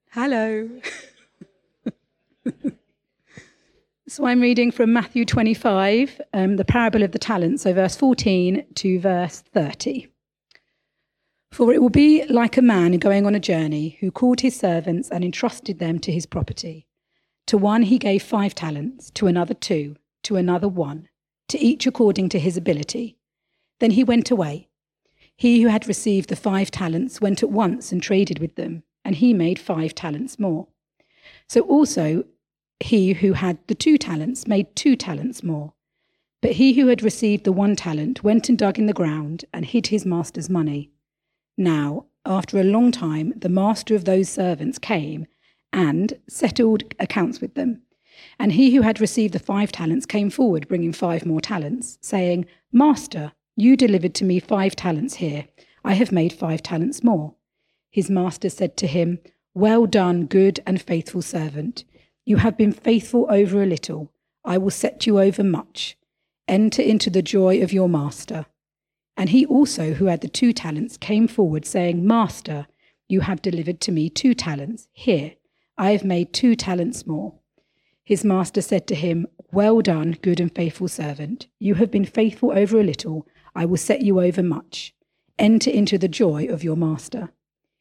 Hello. So I'm reading from Matthew 25, the parable of the talents, so verse 14 to verse 30. For it will be like a man going on a journey who called his servants and entrusted them to his property. To one he gave 5 talents, to another 2, to another 1, to each according to his ability. Then he went away. He who had received the 5 talents went at once and traded with them, and he made 5 talents more. So also he who had the 2 talents made 2 talents more. But he who had received the 1 talent went and dug in the ground and hid his master's money. Now, after a long time, the master of those servants came and settled accounts with them. And he who had received the 5 talents came forward, bringing 5 more talents, saying, Master, you delivered to me 5 talents here. I have made 5 talents more. His master said to him, Well done, good and faithful servant. You have been faithful over a little. I will set you over much. Enter into the joy of your master. And he also, who had the 2 talents, came forward, saying, Master, you have delivered to me 2 talents. Here, I have made 2 talents more. His master said to him, Well done, good and faithful servant. You have been faithful over a little. I will set you over much. Enter into the joy of your master.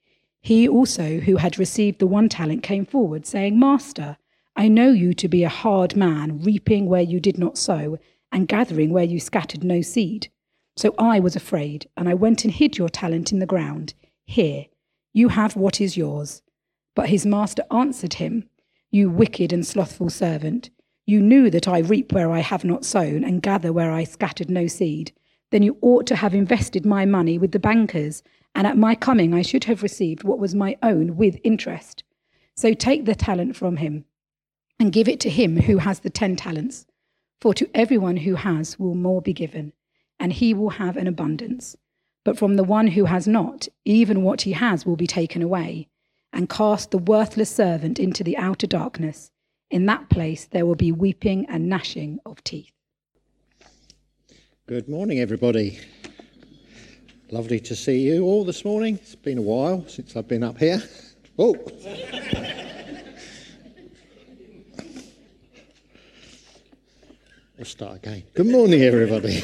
He also, who had received the 1 talent, came forward, saying, Master, I know you to be a hard man, reaping where you did not sow, and gathering where you scattered no seed. So I was afraid, and I went and hid your talent in the ground. Here, you have what is yours. But his master answered him, You wicked and slothful servant, you knew that I reap where I have not sown, and gather where I scattered no seed. Then you ought to have invested my money with the bankers, and at my coming I should have received what was my own with interest. So take the talent from him, and give it to him who has the 10 talents. For to everyone who has will more be given, and he will have an abundance. But from the one who has not, even what he has will be taken away. And cast the worthless servant into the outer darkness. In that place there will be weeping and gnashing of teeth. Good morning, everybody. Lovely to see you all this morning. It's been a while since I've been up here. Oh! We'll start again. Good morning, everybody.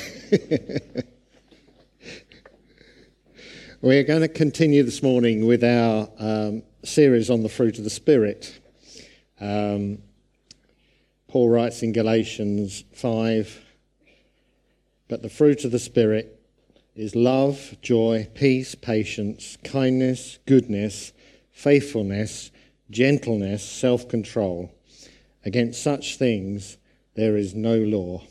We're going to continue this morning with our series on the fruit of the Spirit. Paul writes in Galatians 5, But the fruit of the Spirit is love, joy, peace, patience, kindness, goodness, faithfulness, gentleness, self-control. Against such things there is no law.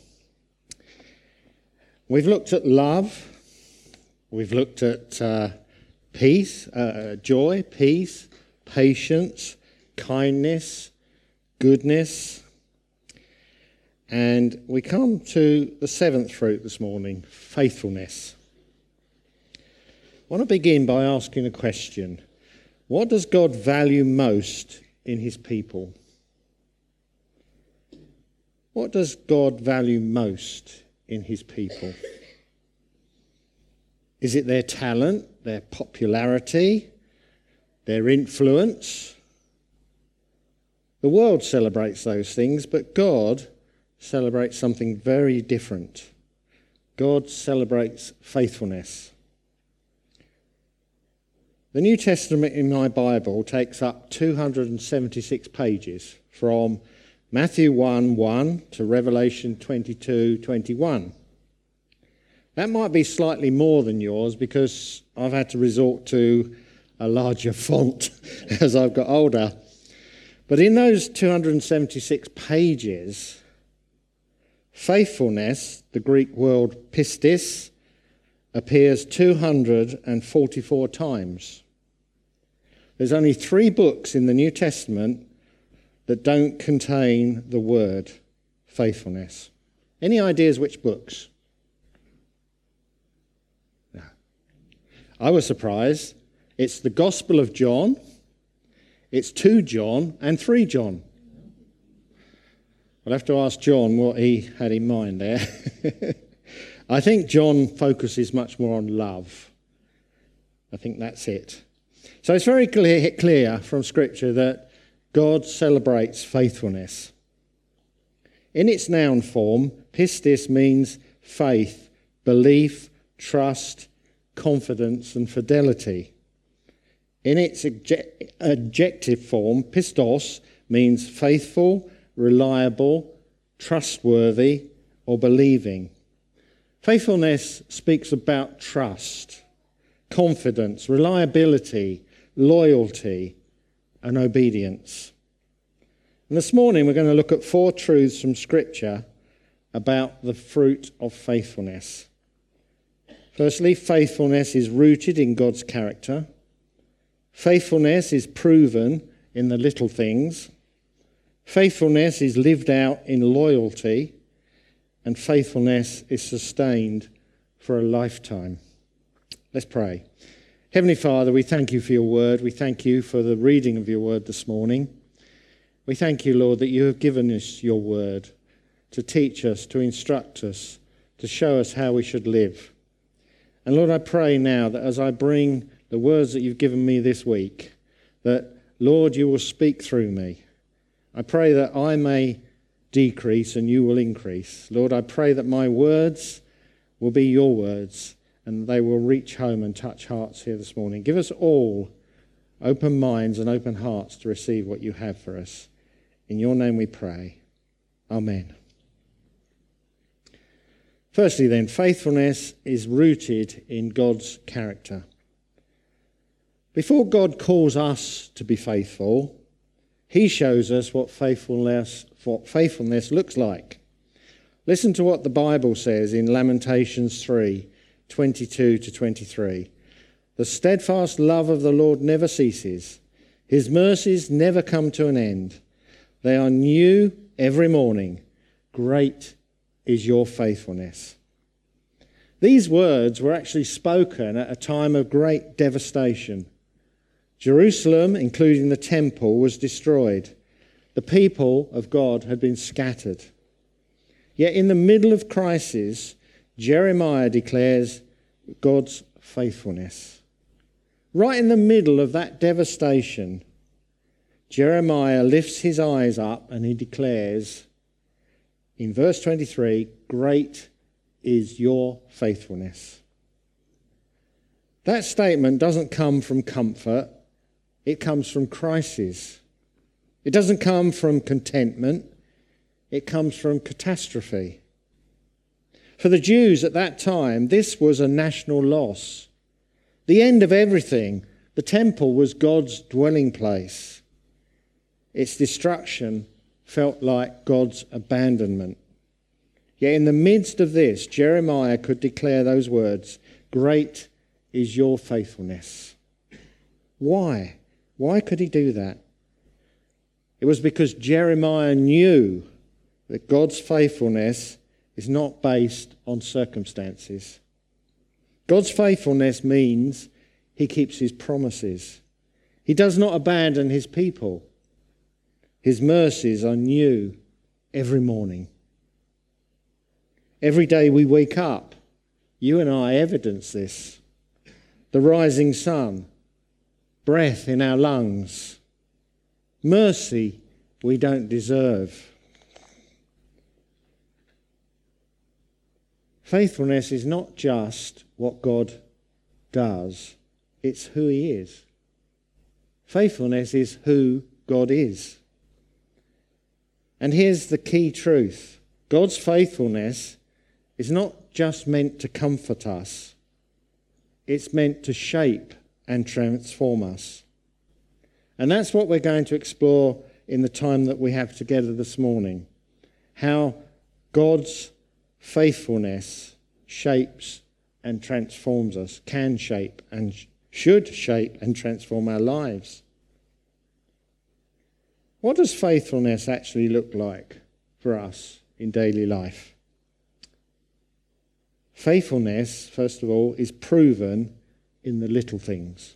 We've looked at love. We've looked at peace, joy, peace, patience, kindness, goodness. And we come to the 7th fruit this morning, faithfulness. I want to begin by asking a question. What does God value most in his people? What does God value most in his people? Is it their talent, their popularity, their influence? The world celebrates those things, but God celebrates something very different. God celebrates faithfulness. The New Testament in my Bible takes up 276 pages from Matthew 1:1 to Revelation 22:21. That might be slightly more than yours because I've had to resort to a larger font as I've got older. But in those 276 pages, faithfulness, the Greek word pistis, appears 244 times. There's only 3 books in the New Testament that don't contain the word faithfulness. Any ideas which books? No. I was surprised. It's the Gospel of John, it's 2 John and 3 John. I'll have to ask John what he had in mind there. I think John focuses much more on love. I think that's it. So it's very clear from Scripture that God celebrates faithfulness. In its noun form, pistis means faith, belief, trust, confidence and fidelity. In its adjective form, pistos means faithful, reliable, trustworthy or believing. Faithfulness speaks about trust, confidence, reliability, loyalty and obedience. And this morning we're going to look at 4 truths from Scripture about the fruit of faithfulness. Firstly, faithfulness is rooted in God's character. Faithfulness is proven in the little things. Faithfulness is lived out in loyalty. And faithfulness is sustained for a lifetime. Let's pray. Heavenly Father, we thank you for your word. We thank you for the reading of your word this morning. We thank you, Lord, that you have given us your word to teach us, to instruct us, to show us how we should live. And Lord, I pray now that as I bring the words that you've given me this week, that, Lord, you will speak through me. I pray that I may decrease and you will increase. Lord, I pray that my words will be your words and they will reach home and touch hearts here this morning. Give us all open minds and open hearts to receive what you have for us. In your name we pray. Amen. Firstly then, faithfulness is rooted in God's character. Before God calls us to be faithful, he shows us what faithfulness looks like. Listen to what the Bible says in Lamentations 3:22-23. The steadfast love of the Lord never ceases. His mercies never come to an end. They are new every morning. Great is your faithfulness. These words were actually spoken at a time of great devastation. Jerusalem, including the temple, was destroyed. The people of God had been scattered. Yet in the middle of crisis, Jeremiah declares God's faithfulness. Right in the middle of that devastation, Jeremiah lifts his eyes up and he declares, in verse 23, great is your faithfulness. That statement doesn't come from comfort, it comes from crisis. It doesn't come from contentment, it comes from catastrophe. For the Jews at that time, this was a national loss. The end of everything. The temple was God's dwelling place. Its destruction felt like God's abandonment. Yet in the midst of this, Jeremiah could declare those words, great is your faithfulness. Why? Why could he do that? It was because Jeremiah knew that God's faithfulness is not based on circumstances. God's faithfulness means he keeps his promises. He does not abandon his people. His mercies are new every morning. Every day we wake up, you and I evidence this. The rising sun, breath in our lungs, mercy we don't deserve. Faithfulness is not just what God does, it's who he is. Faithfulness is who God is. And here's the key truth. God's faithfulness is not just meant to comfort us, it's meant to shape and transform us. And that's what we're going to explore in the time that we have together this morning. How God's faithfulness shapes and transforms us, can shape and should shape and transform our lives. What does faithfulness actually look like for us in daily life? Faithfulness, first of all, is proven in the little things.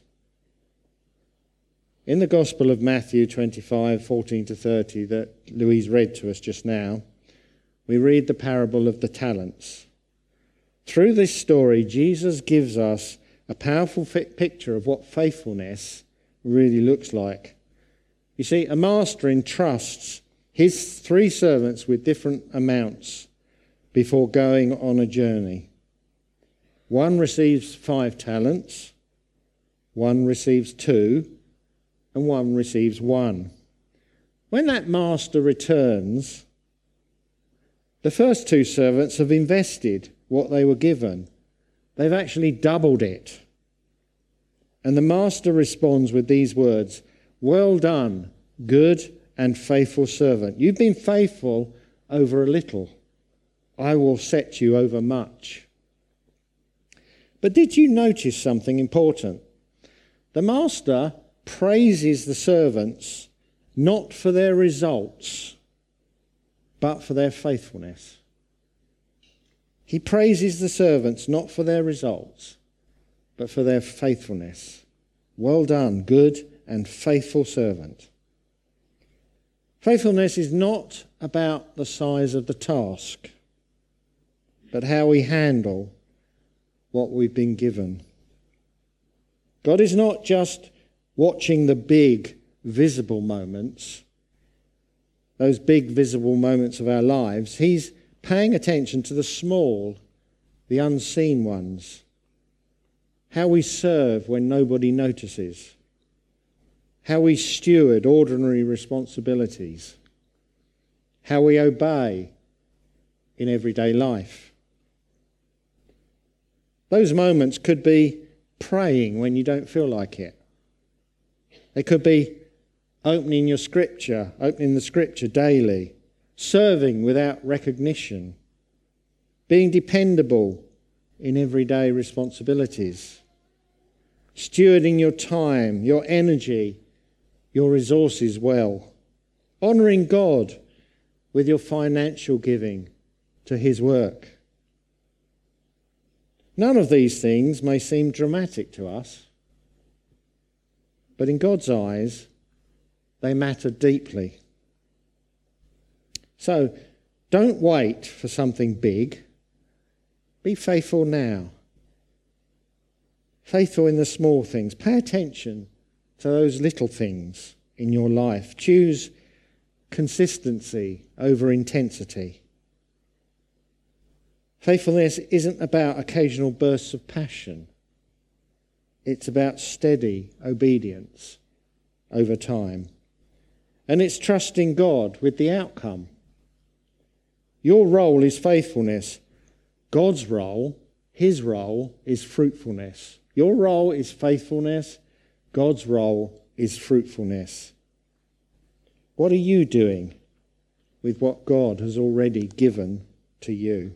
In the Gospel of Matthew 25:14-30 that Louise read to us just now, we read the parable of the talents. Through this story, Jesus gives us a powerful picture of what faithfulness really looks like. You see, a master entrusts his 3 servants with different amounts before going on a journey. One receives 5 talents, one receives 2, and one receives 1. When that master returns, the first 2 servants have invested what they were given. They've actually doubled it. And the master responds with these words, "Well done, good and faithful servant. You've been faithful over a little. I will set you over much." But did you notice something important? The master praises the servants not for their results, but for their faithfulness. He praises the servants not for their results, but for their faithfulness. Well done, good and faithful servant. Faithfulness is not about the size of the task, but how we handle what we've been given. God is not just watching the big, visible moments, those big, visible moments of our lives. He's paying attention to the small, the unseen ones. How we serve when nobody notices. How we steward ordinary responsibilities. How we obey in everyday life. Those moments could be praying when you don't feel like it. They could be opening the scripture daily, serving without recognition, being dependable in everyday responsibilities, stewarding your time, your energy, your resources well, honouring God with your financial giving to his work. None of these things may seem dramatic to us, but in God's eyes, they matter deeply. So, don't wait for something big. Be faithful now. Faithful in the small things. Pay attention to those little things in your life. Choose consistency over intensity. Faithfulness isn't about occasional bursts of passion. It's about steady obedience over time. And it's trusting God with the outcome. Your role is faithfulness. God's role, his role, is fruitfulness. Your role is faithfulness. God's role is fruitfulness. What are you doing with what God has already given to you?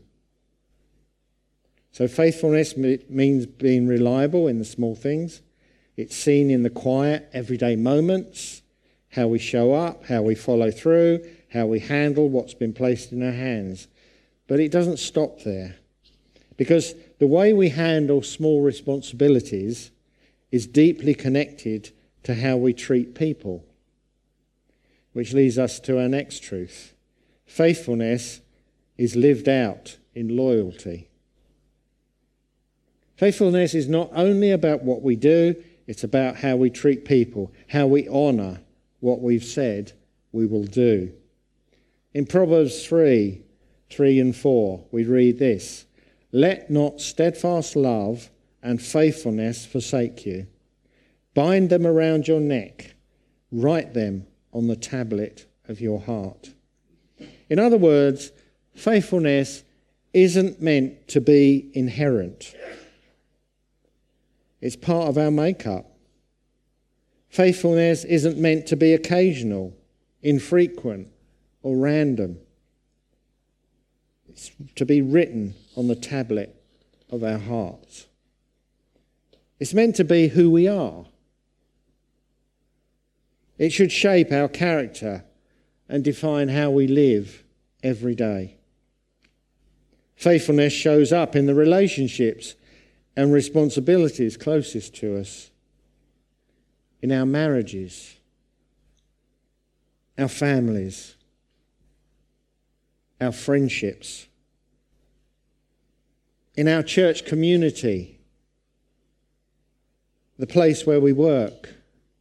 So faithfulness means being reliable in the small things. It's seen in the quiet, everyday moments, how we show up, how we follow through, how we handle what's been placed in our hands. But it doesn't stop there, because the way we handle small responsibilities is deeply connected to how we treat people, which leads us to our next truth. Faithfulness is lived out in loyalty. Faithfulness is not only about what we do, it's about how we treat people, how we honour what we've said we will do. In Proverbs 3 and 4, we read this: "Let not steadfast love and faithfulness forsake you. Bind them around your neck. Write them on the tablet of your heart." In other words, faithfulness isn't meant to be inherent. It's part of our makeup. Faithfulness isn't meant to be occasional, infrequent, or random. It's to be written on the tablet of our hearts. It's meant to be who we are. It should shape our character and define how we live every day. Faithfulness shows up in the relationships and responsibilities closest to us, in our marriages, our families, our friendships, in our church community, the place where we work.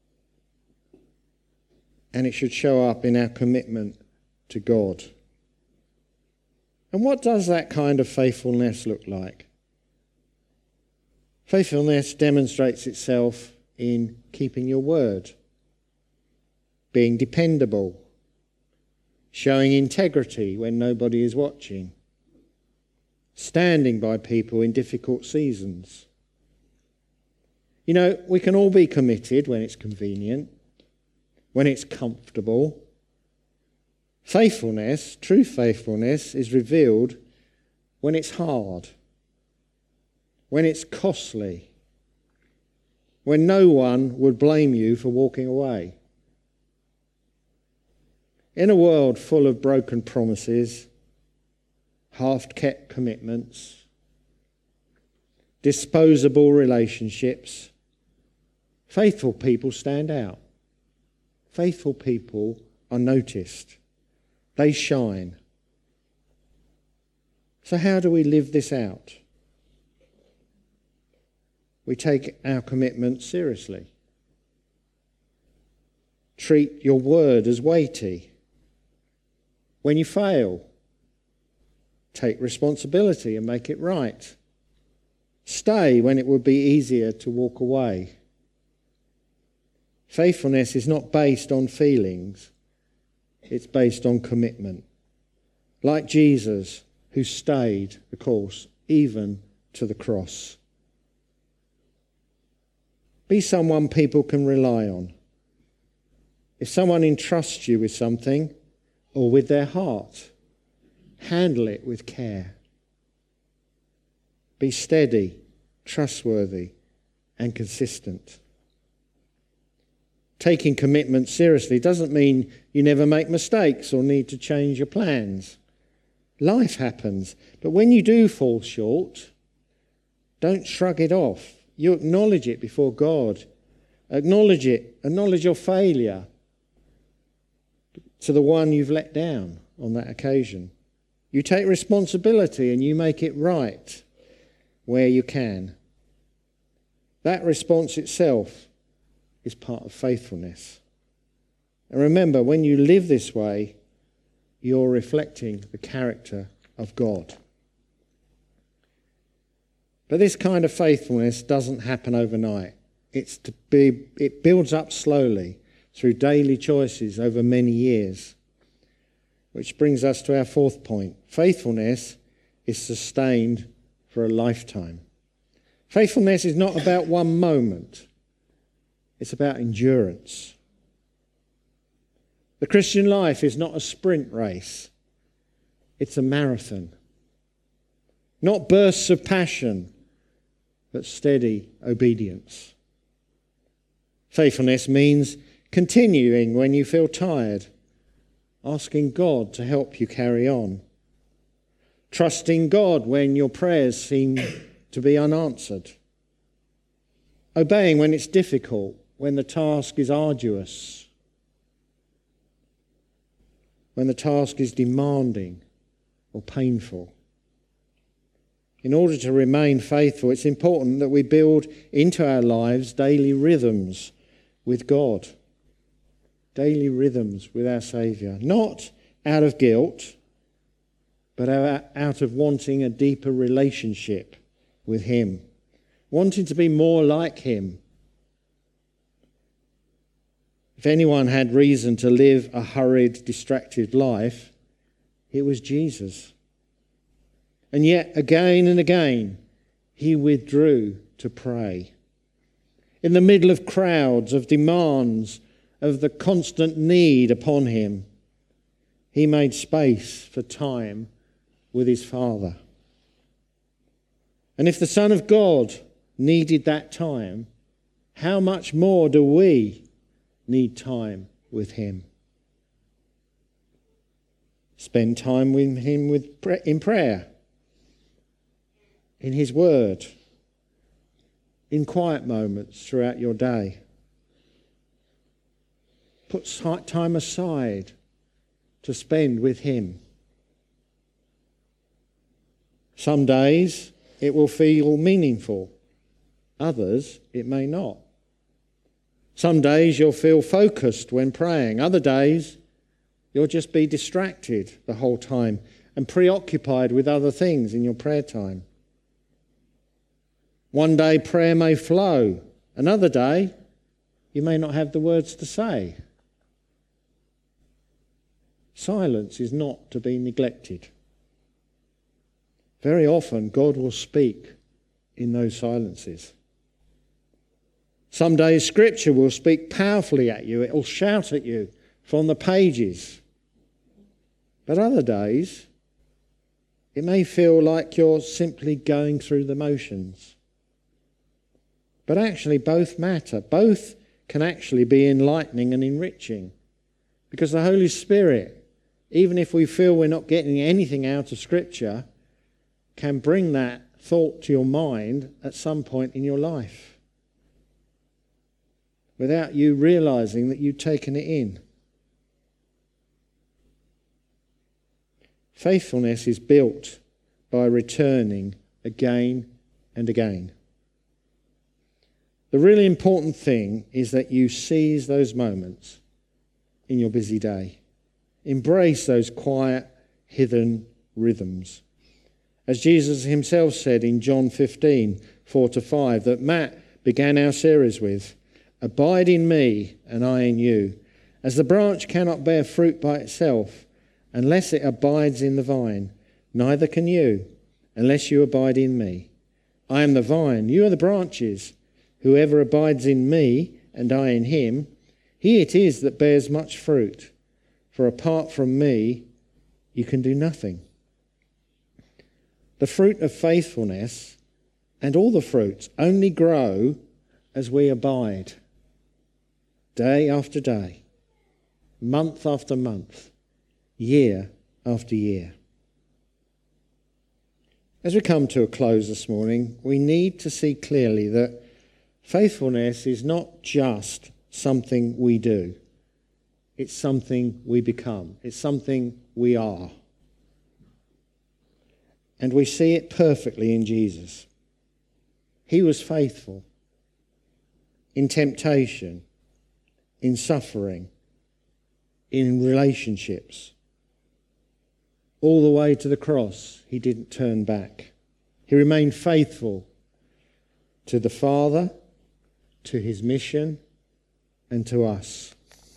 And it should show up in our commitment to God. And what does that kind of faithfulness look like? Faithfulness demonstrates itself in keeping your word, being dependable, showing integrity when nobody is watching, standing by people in difficult seasons. You know, we can all be committed when it's convenient, when it's comfortable. Faithfulness, true faithfulness, is revealed when it's hard, when it's costly, when no one would blame you for walking away. In a world full of broken promises, half-kept commitments, disposable relationships, faithful people stand out. Faithful people are noticed. They shine. So how do we live this out? We take our commitment seriously. Treat your word as weighty. When you fail, take responsibility and make it right. Stay when it would be easier to walk away. Faithfulness is not based on feelings. It's based on commitment. Like Jesus, who stayed the course, even to the cross. Be someone people can rely on. If someone entrusts you with something, or with their heart, handle it with care. Be steady, trustworthy, and consistent. Taking commitment seriously doesn't mean you never make mistakes or need to change your plans. Life happens, but when you do fall short, don't shrug it off. You acknowledge it before God. Acknowledge it. Acknowledge your failure to the one you've let down on that occasion. You take responsibility and you make it right where you can. That response itself is part of faithfulness. And remember, when you live this way, you're reflecting the character of God. But this kind of faithfulness doesn't happen overnight. It builds up slowly through daily choices over many years. Which brings us to our fourth point. Faithfulness is sustained for a lifetime. Faithfulness is not about one moment. It's about endurance. The Christian life is not a sprint race. It's a marathon. Not bursts of passion, but steady obedience. Faithfulness means continuing when you feel tired, asking God to help you carry on, trusting God when your prayers seem to be unanswered, obeying when it's difficult, when the task is arduous, when the task is demanding or painful. In order to remain faithful, it's important that we build into our lives daily rhythms with God, daily rhythms with our Saviour, not out of guilt, but out of wanting a deeper relationship with Him, wanting to be more like Him. If anyone had reason to live a hurried, distracted life, it was Jesus. And yet, again and again, He withdrew to pray. In the middle of crowds, of demands, of the constant need upon Him, He made space for time with His Father. And if the Son of God needed that time, how much more do we need time with Him? Spend time with Him in prayer, in His Word, in quiet moments throughout your day. Put time aside to spend with Him. Some days it will feel meaningful. Others it may not. Some days you'll feel focused when praying. Other days you'll just be distracted the whole time and preoccupied with other things in your prayer time. One day prayer may flow. Another day you may not have the words to say. Silence is not to be neglected. Very often God will speak in those silences. Some days Scripture will speak powerfully at you. It will shout at you from the pages. But other days, it may feel like you're simply going through the motions. But actually both matter. Both can actually be enlightening and enriching. Because the Holy Spirit, even if we feel we're not getting anything out of Scripture, can bring that thought to your mind at some point in your life, without you realising that you've taken it in. Faithfulness is built by returning again and again. The really important thing is that you seize those moments in your busy day. Embrace those quiet, hidden rhythms. As Jesus himself said in John 15, 4-5, that Matt began our series with, "Abide in me and I in you. As the branch cannot bear fruit by itself unless it abides in the vine, neither can you unless you abide in me. I am the vine, you are the branches. Whoever abides in me and I in him, he it is that bears much fruit. For apart from me, you can do nothing." The fruit of faithfulness and all the fruits only grow as we abide. Day after day, month after month, year after year. As we come to a close this morning, we need to see clearly that faithfulness is not just something we do. It's something we become. It's something we are. And we see it perfectly in Jesus. He was faithful in temptation, in suffering, in relationships. All the way to the cross, he didn't turn back. He remained faithful to the Father, to his mission, and to us.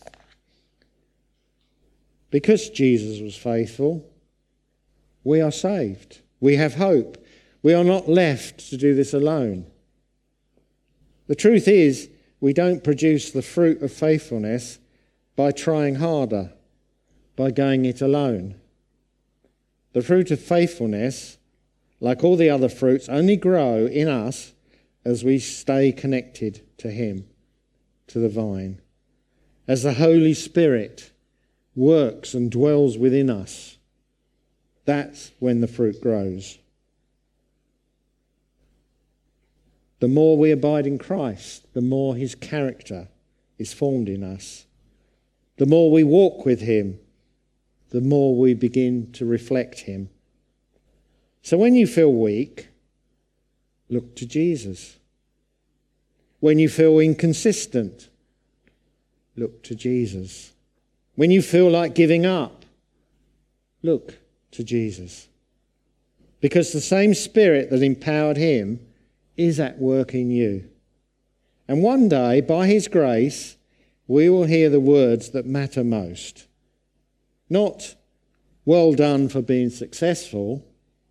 Because Jesus was faithful, we are saved. We have hope. We are not left to do this alone. The truth is, we don't produce the fruit of faithfulness by trying harder, by going it alone. The fruit of faithfulness, like all the other fruits, only grow in us as we stay connected to him, to the vine. As the Holy Spirit works and dwells within us, that's when the fruit grows. The more we abide in Christ, the more his character is formed in us. The more we walk with him, the more we begin to reflect him. So when you feel weak, look to Jesus. When you feel inconsistent, look to Jesus. When you feel like giving up, look to Jesus. Because the same Spirit that empowered him is at work in you. And one day, by his grace, we will hear the words that matter most. Not, "Well done for being successful,"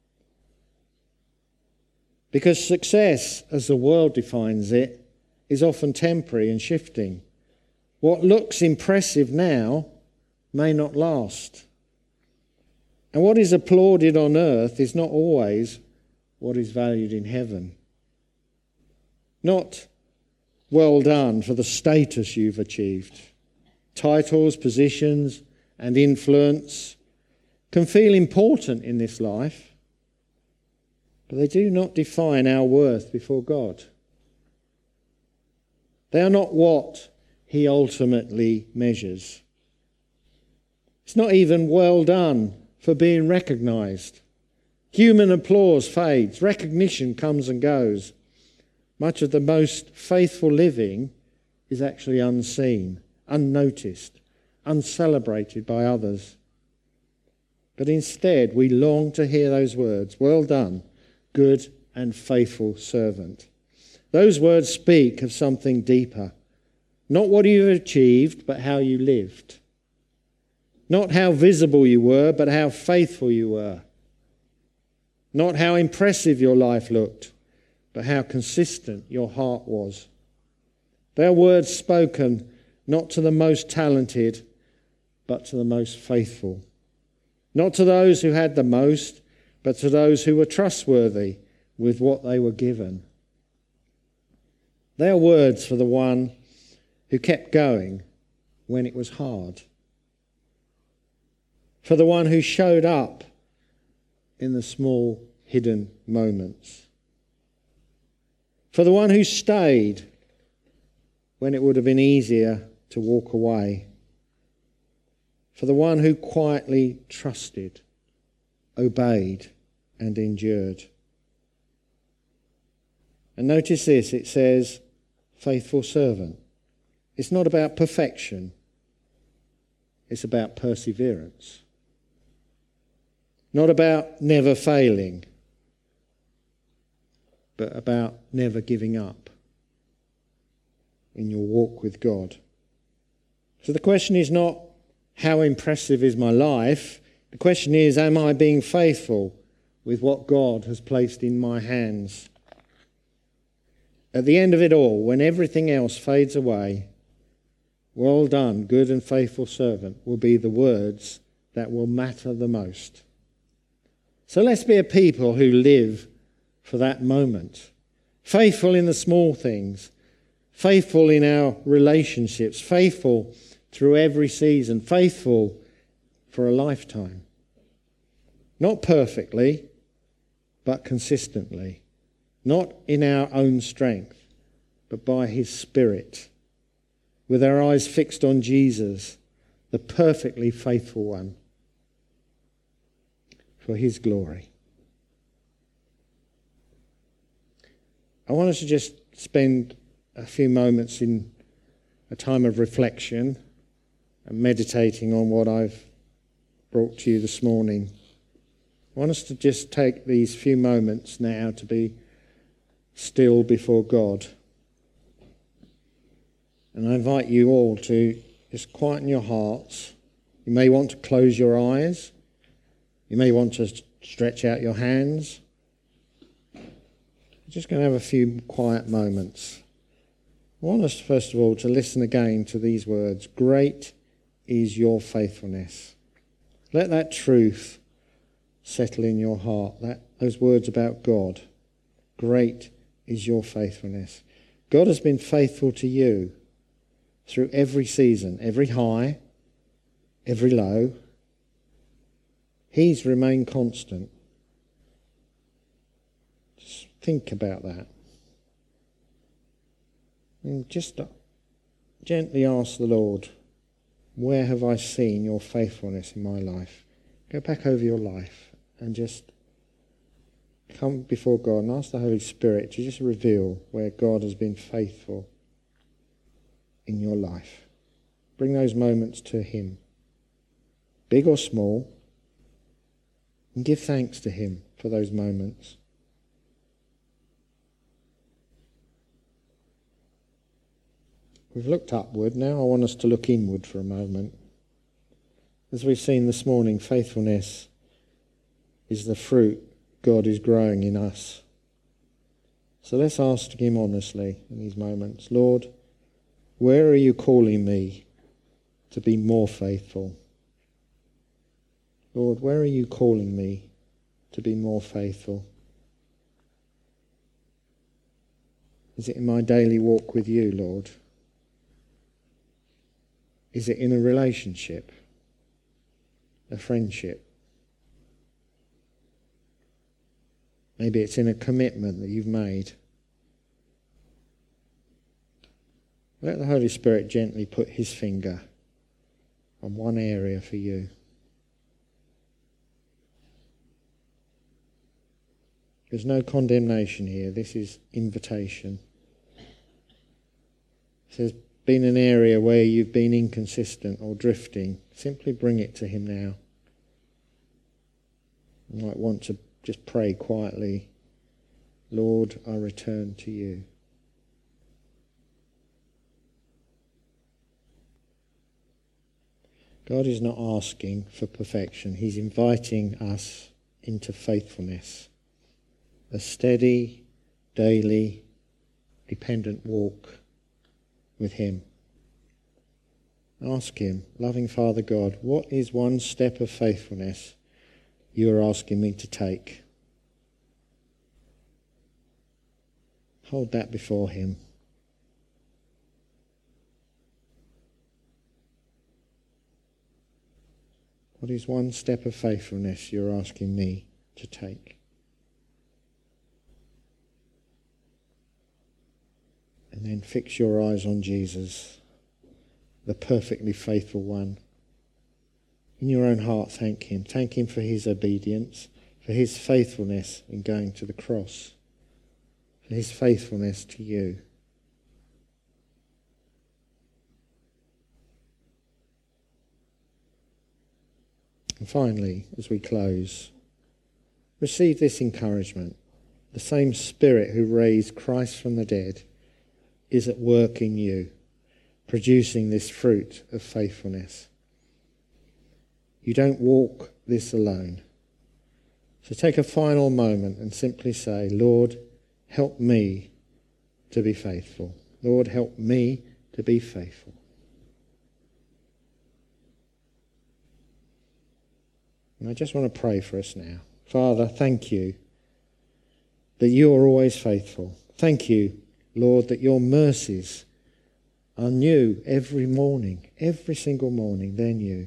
because success, as the world defines it, is often temporary and shifting. What looks impressive now may not last. And what is applauded on earth is not always what is valued in heaven. Not, "Well done for the status you've achieved." Titles, positions, and influence can feel important in this life, but they do not define our worth before God. They are not what he ultimately measures. It's not even well done for being recognised. Human applause fades. Recognition comes and goes. Much of the most faithful living is actually unseen, unnoticed, uncelebrated by others. But instead, we long to hear those words, "Well done, good and faithful servant." Those words speak of something deeper. Not what you achieved, but how you lived. Not how visible you were, but how faithful you were. Not how impressive your life looked, but how consistent your heart was. They are words spoken not to the most talented, but to the most faithful. Not to those who had the most, but to those who were trustworthy with what they were given. They are words for the one who kept going when it was hard. For the one who showed up in the small, hidden moments. For the one who stayed when it would have been easier to walk away. For the one who quietly trusted, obeyed, and endured. And notice this, it says, faithful servant. It's not about perfection. It's about perseverance. Not about never failing, but about never giving up in your walk with God. So the question is not, how impressive is my life? The question is, am I being faithful with what God has placed in my hands? At the end of it all, when everything else fades away, "Well done, good and faithful servant," will be the words that will matter the most. So let's be a people who live for that moment. Faithful in the small things. Faithful in our relationships. Faithful through every season. Faithful for a lifetime. Not perfectly, but consistently. Not in our own strength, but by His Spirit. With our eyes fixed on Jesus, the perfectly faithful one. For His glory. I want us to just spend a few moments in a time of reflection and meditating on what I've brought to you this morning. I want us to just take these few moments now to be still before God. And I invite you all to just quieten your hearts. You may want to close your eyes. You may want to stretch out your hands. We're just going to have a few quiet moments. I want us, first of all, to listen again to these words. Great is your faithfulness. Let that truth settle in your heart. Those words about God. Great is your faithfulness. God has been faithful to you through every season, every high, every low. He's remained constant. Just think about that. And just gently ask the Lord, where have I seen your faithfulness in my life? Go back over your life and just come before God and ask the Holy Spirit to just reveal where God has been faithful in your life. Bring those moments to Him, big or small, and give thanks to Him for those moments. We've looked upward. Now I want us to look inward for a moment. As we've seen this morning, faithfulness is the fruit God is growing in us. So let's ask Him honestly in these moments, Lord, where are you calling me to be more faithful? Lord, where are you calling me to be more faithful? Is it in my daily walk with you, Lord? Is it in a relationship, a friendship? Maybe it's in a commitment that you've made. Let the Holy Spirit gently put His finger on one area for you. There's no condemnation here. This is invitation. It says, been an area where you've been inconsistent or drifting, simply bring it to him now. You might want to just pray quietly, Lord, I return to you. God is not asking for perfection. He's inviting us into faithfulness. A steady, daily, dependent walk with him. Ask him, loving Father God, what is one step of faithfulness you are asking me to take? Hold that before him. What is one step of faithfulness you're asking me to take? And then fix your eyes on Jesus, the perfectly faithful one. In your own heart, thank him. Thank him for his obedience, for his faithfulness in going to the cross, for his faithfulness to you. And finally, as we close, receive this encouragement. The same Spirit who raised Christ from the dead is at work in you, producing this fruit of faithfulness. You don't walk this alone. So take a final moment and simply say, Lord, help me to be faithful. Lord, help me to be faithful. And I just want to pray for us now. Father, thank you that you are always faithful. Thank you, Lord, that your mercies are new every morning. Every single morning, they're new.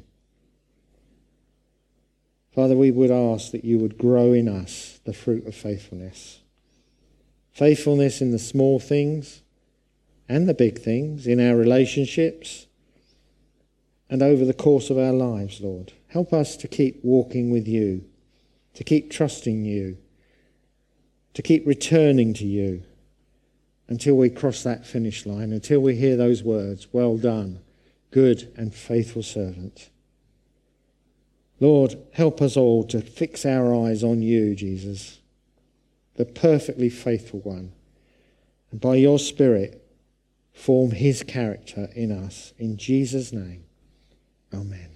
Father, we would ask that you would grow in us the fruit of faithfulness. Faithfulness in the small things and the big things, in our relationships and over the course of our lives, Lord. Help us to keep walking with you, to keep trusting you, to keep returning to you until we cross that finish line, until we hear those words, well done, good and faithful servant. Lord, help us all to fix our eyes on you, Jesus, the perfectly faithful one, and by your Spirit form his character in us. In Jesus' name, amen.